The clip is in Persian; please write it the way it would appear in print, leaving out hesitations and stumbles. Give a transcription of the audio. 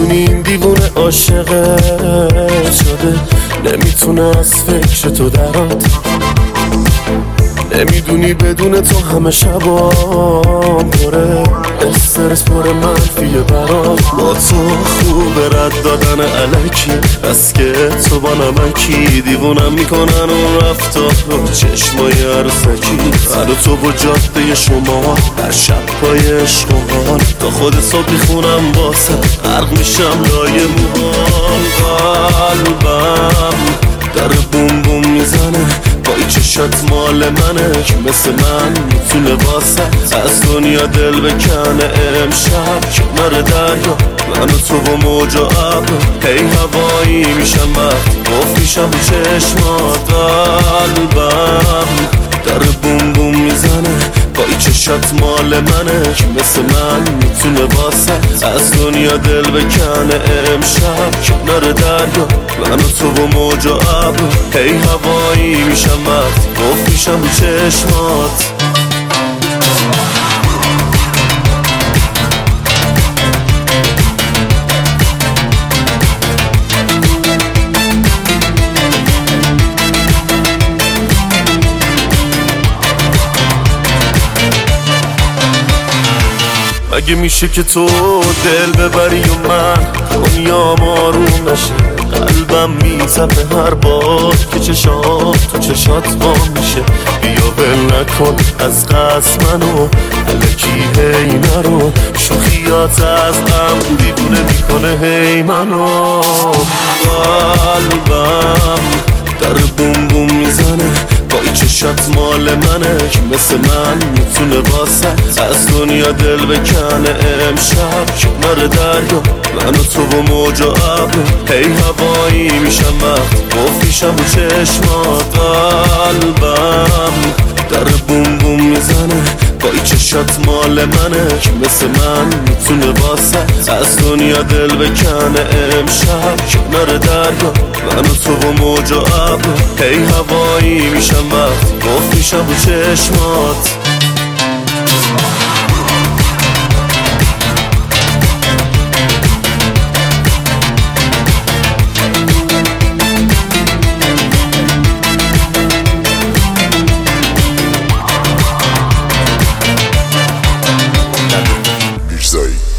میدونی این دیوونه عاشقه شده، نمیتونه از فکر تو درات. نمیدونی بدون تو همه شبام پره استرس پر منفیه برام. با تو خوبه رد دادن علکی، بس که تو با نمکی دیوونم میکنن اون رفتار رو چشمای عروسکی. من تو با جاده شما هر شب پای عشق و حال، تا خود صبح میخونم واسه غرق میشم لای موهام. قلبم در بوم بوم میزنه، با این چشات مال منه که مثل من میتونه واسه از دنیا دل بکنه. امشب کنار دریا من و تو با موج و ابر، هی هوایی میشم وقتی گفت میشم رو چشمات. قلبم در بوم بوم میزنه، با این چشات مال منه که مثل من میتونه واسه از دنیا دل بکنه. امشب کنار دریا من و تو با موج و ابر، هی هوایی میشم وقتی گفت میشم رو چشمات. اگه میشه که تو دل ببری و من دنیا آروم نشه، قلبم میتپه هر بار که چشات تو چشات با میشه. بیا ول نکن از قصد منو الکی هی نرو، شوخیات از غم دیوونه میکنه هی منو. قلبم در بوم بوم میزنه، با این چشات مال منه که مثل من میتونه واسه از دنیا دل بکنه. امشب کنار دریا من و تو با موج و ابر، هی هوایی میشم وقتی گفت میشم رو چشمات. قلبم در بوم بوم میزنه، با این چشات مال منه که مثل من میتونه واسه از دنیا دل بکنه. امشب کنار دریا من و تو با موج و ابر، هی هوایی میشم وقتی گفت میشم رو چشمات. Say